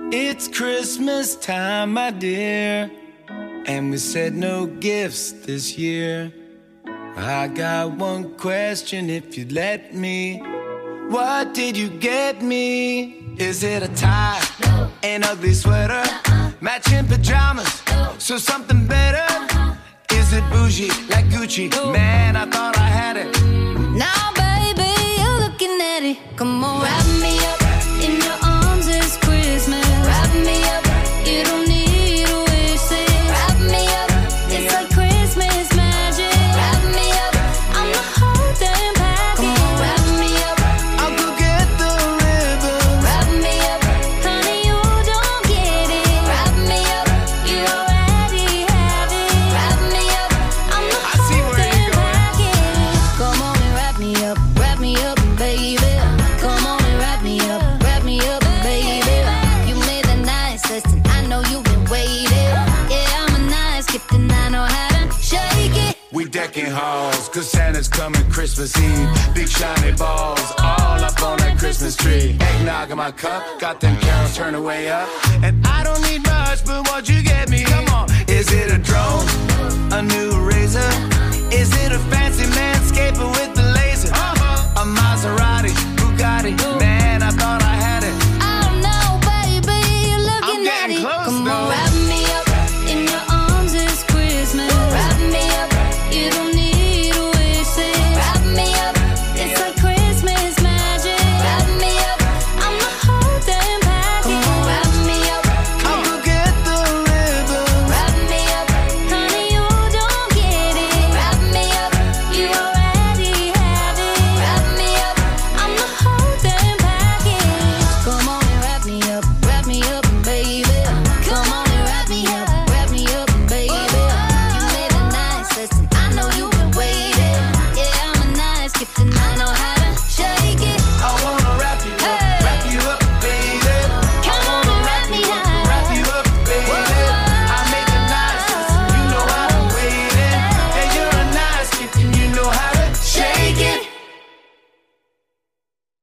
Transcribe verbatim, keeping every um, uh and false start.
It's Christmas time, my dear, and we said no gifts this year. I got one question if you'd let me. What did you get me? Is it a tie, no. An ugly sweater, uh-uh. Matching pajamas, no. So something better, uh-huh. Is it bougie like Gucci? No. Man, I thought I had it. Now baby, you're looking at it. Come on, wrap me up in your arms, it's Christmas. Wrap me up, you don't need a wish list. Wrap me up, it's like Christmas magic. Wrap me up, I'm the whole damn package. Come on, wrap me up, I'll go get the ribbon. wrap me up, honey, you don't get it. Wrap me up, you already have it. Wrap me up, I'm the I see whole where damn you're going. package. Come on and wrap me up, wrap me up, baby. Come on and wrap me up, wrap me up, baby. You made a nice listen, I know you've been waiting. Yeah, I'm a nice gift and I know how to shake it. We decking halls, cause Santa's coming Christmas Eve. Big shiny balls, all up on that Christmas tree. Eggnog in my cup, got them carols turned way up. And I don't need much, but what'd you get me? Come on, is it a drone? A new razor? Is it a fancy manscaper with the laser? Uh-huh. A Maserati, Bugatti, man, I thought